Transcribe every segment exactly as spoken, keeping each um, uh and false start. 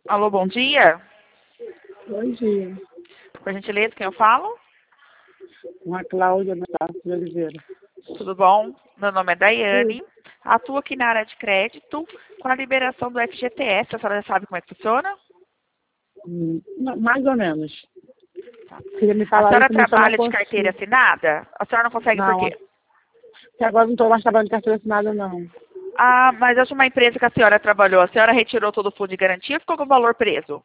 Alô, bom dia. Bom dia. Por gentileza, quem eu falo? Uma Cláudia Nascimento de Oliveira. Tudo bom? Meu nome é Daiane. Atuo aqui na área de crédito com a liberação do F G T S. A senhora já sabe como é que funciona? Hum, não, mais ou menos. Tá. Queria me A falar senhora isso, mas eu não trabalha de consigo. carteira assinada? A senhora não consegue por Não, quê? até agora não estou mais trabalhando de carteira assinada, não. Ah, mas eu acho uma empresa que a senhora trabalhou. A senhora retirou todo o fundo de garantia ou ficou com o valor preso?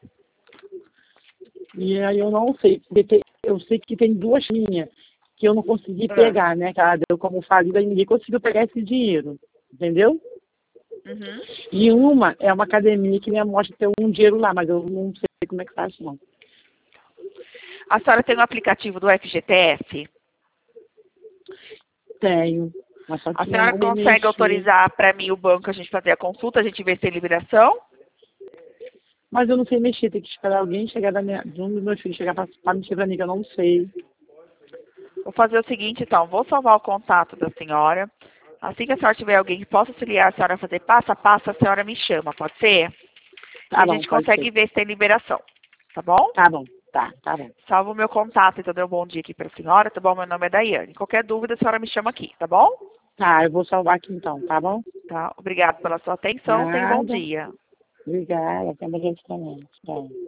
E aí eu não sei, porque tem- eu sei que tem duas linhas que eu não consegui Ah. pegar, né? Que ela deu como falida e ninguém conseguiu pegar esse dinheiro. Entendeu? Uhum. E uma é uma academia que me mostra ter um dinheiro lá, mas eu não sei como é que faz, não. A senhora tem um aplicativo do F G T S? Tenho. Mas só A que eu senhora não me consegue mexi. autorizar para mim o banco a gente fazer a consulta, a gente ver se tem liberação? Mas eu não sei mexer, tem que esperar alguém chegar da minha, de um dos meus filhos chegar para mexer para mim, que eu não sei. Vou fazer o seguinte, então. Vou salvar o contato da senhora. Assim que a senhora tiver alguém que possa auxiliar a senhora a fazer passo a passo, a senhora me chama, pode ser? E Tá a bom, gente pode consegue ser. ver se tem liberação, tá bom? Tá bom, tá, tá bom. Salvo o meu contato, então deu um bom dia aqui para a senhora, tá bom? Meu nome é Daiane. Qualquer dúvida, a senhora me chama aqui, tá bom? Tá, eu vou salvar aqui então, tá bom? Tá? Obrigada pela sua atenção. Tenha um bom Nada. dia. Obrigada, até mais também. Tchau.